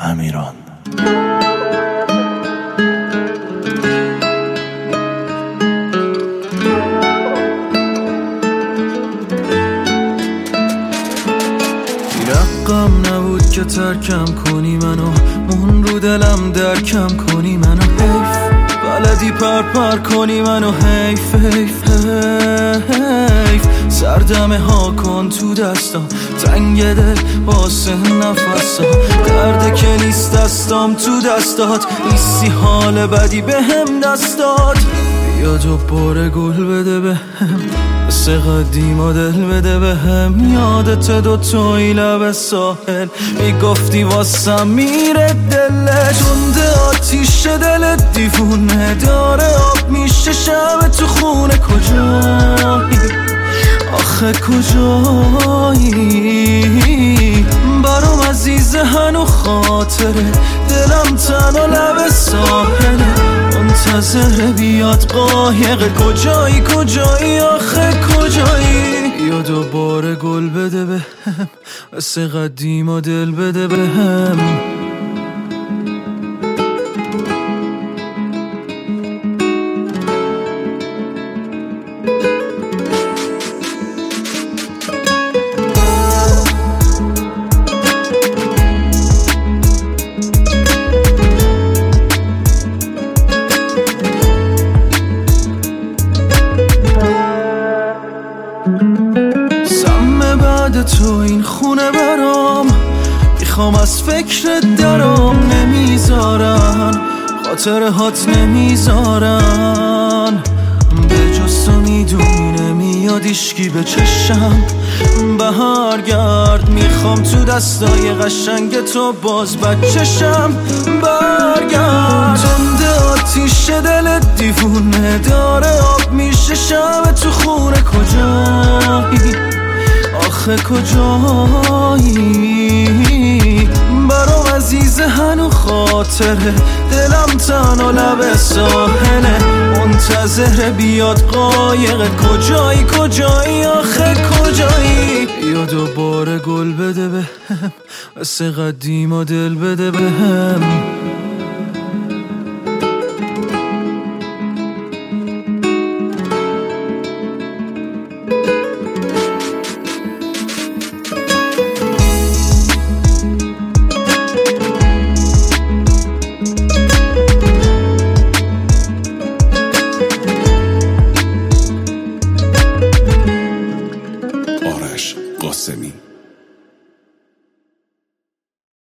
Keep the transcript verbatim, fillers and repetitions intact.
امیران. رقم نبود که ترکم کنی منو، مون رو دلم درکم کنی منو، حیف بلدی پر پر کنی منو، حیف حیف حیف سردمه ها کن تو دستم، تنگ دل واسه نفسم، درده که نیست دستم تو دستات، نیستی حال بدی به هم دستات، بیا دوباره گل بده به هم، مثل قدیما دل بده به هم، یادت دوتایی لب ساحل میگفتی واسم میره دلت، تنده آتیش دلت دیوونه داره، آب میشه شب تو خونه، کجایی آخه کجایی برام عزیز هنو خاطره، دلم تنها لب ساحله، منتظر بیاد قایق، کجایی کجایی آخه کجایی، یا دوباره گل بده به هم، مثل قدیما دل بده به هم. سم بعد تو این خونه برام، میخوام از فکر درام، نمیذارن خاطره هات نمیذارن، به جز تو میدونی نمیاد ایشکی به چشم، بهار گرد میخوام تو دستای قشنگ تو باز بچشم، برگرد تنده آتیش دلت دیوونه داره، آب میشه شب تو خونه، کجایی آخه کجایی برام عزیز هنو خاطره، دلم تنها لب ساحله، منتظر بیاد قایق، کجایی کجایی آخه کجایی، یا دوباره گل بده به هم، مثل قدیما دل بده به هم.